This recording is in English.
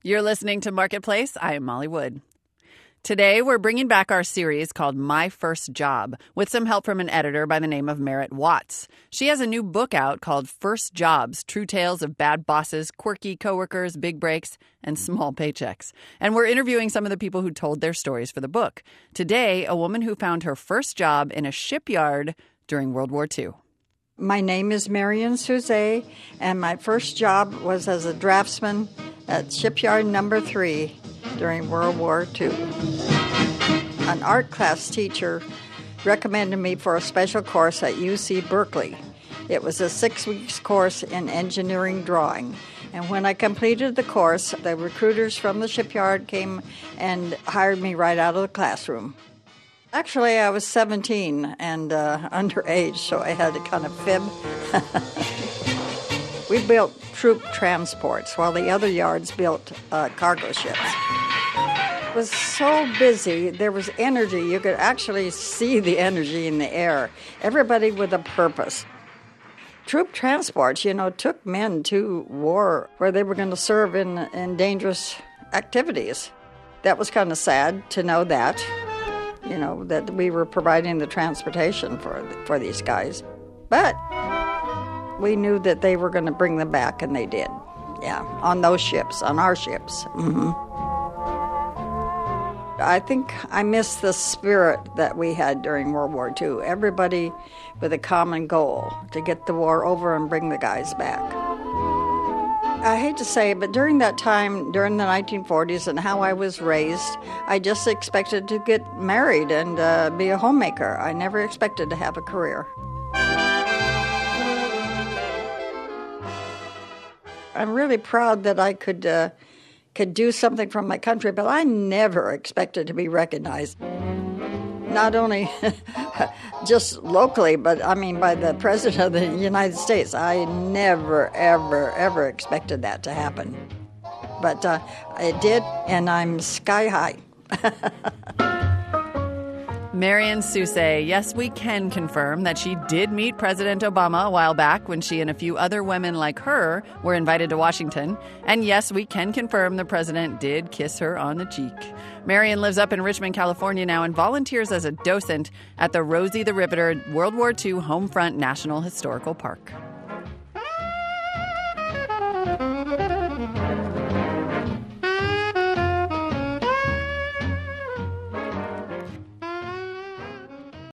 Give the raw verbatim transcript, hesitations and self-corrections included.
You're listening to Marketplace. I am Molly Wood. Today, we're bringing back our series called My First Job, with some help from an editor by the name of Merritt Watts. She has a new book out called First Jobs, True Tales of Bad Bosses, Quirky Coworkers, Big Breaks, and Small Paychecks. And we're interviewing some of the people who told their stories for the book. Today, a woman who found her first job in a shipyard during World War Two. My name is Marion Souza, and my first job was as a draftsman at Shipyard Number Three during World War Two. An art class teacher recommended me for a special course at U C Berkeley. It was a six weeks course in engineering drawing. And when I completed the course, the recruiters from the shipyard came and hired me right out of the classroom. Actually, I was seventeen and uh, underage, so I had to kind of fib. We built troop transports while the other yards built uh, cargo ships. It was so busy, there was energy. You could actually see the energy in the air. Everybody with a purpose. Troop transports, you know, took men to war where they were going to serve in, in dangerous activities. That was kind of sad to know that. You know, that we were providing the transportation for for these guys. But we knew that they were going to bring them back, and they did. Yeah, on those ships, on our ships. Mm-hmm. I think I miss the spirit that we had during World War Two. Everybody with a common goal to get the war over and bring the guys back. I hate to say it, but during that time, during the nineteen forties and how I was raised, I just expected to get married and uh, be a homemaker. I never expected to have a career. I'm really proud that I could uh, could do something for my country, but I never expected to be recognized. Not only just locally, but I mean by the President of the United States. I never, ever, ever expected that to happen. But uh, it did, and I'm sky high. Marion Souza, yes, we can confirm that she did meet President Obama a while back when she and a few other women like her were invited to Washington. And yes, we can confirm the president did kiss her on the cheek. Marion lives up in Richmond, California now and volunteers as a docent at the Rosie the Riveter World War Two Homefront National Historical Park.